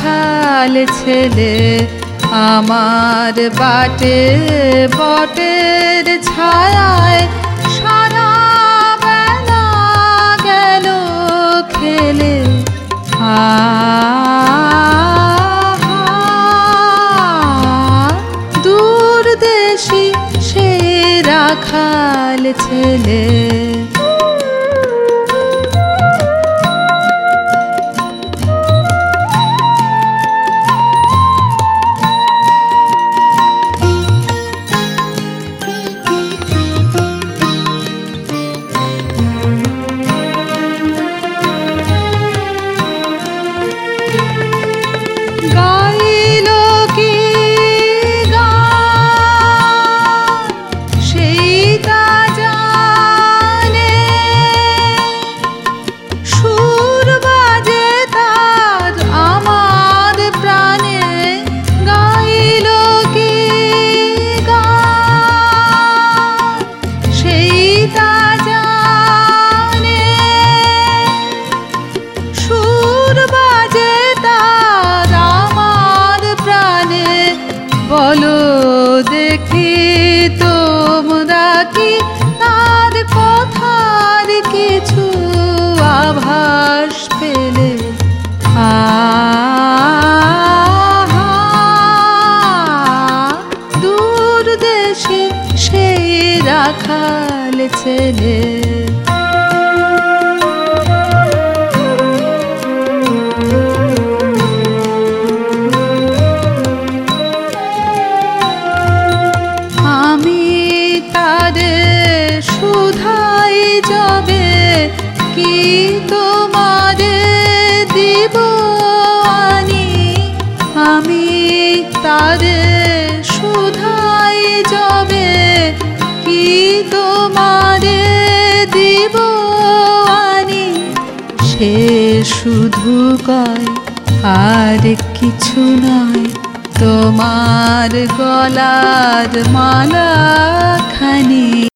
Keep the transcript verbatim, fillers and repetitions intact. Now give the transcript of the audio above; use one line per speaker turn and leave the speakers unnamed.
রাখাল ছেলে আমার বাটে বটের ছায়ায় সারা বেলা গেল খেলে। দূর দেশি সে রাখাল ছেলে। বলো দেখি তোমরা কি তার কথার কিছু আভাস পেলে? দূর দেশে সেই রাখাল ছেলে। সুধাই যাবে কি তোমারে দিব আনি, আমি তারে সুধাই যাবে কি তোমারে দিব আনি। সে শুধু কয় আর কিছু নয়, তোমার গলার মালা খানি।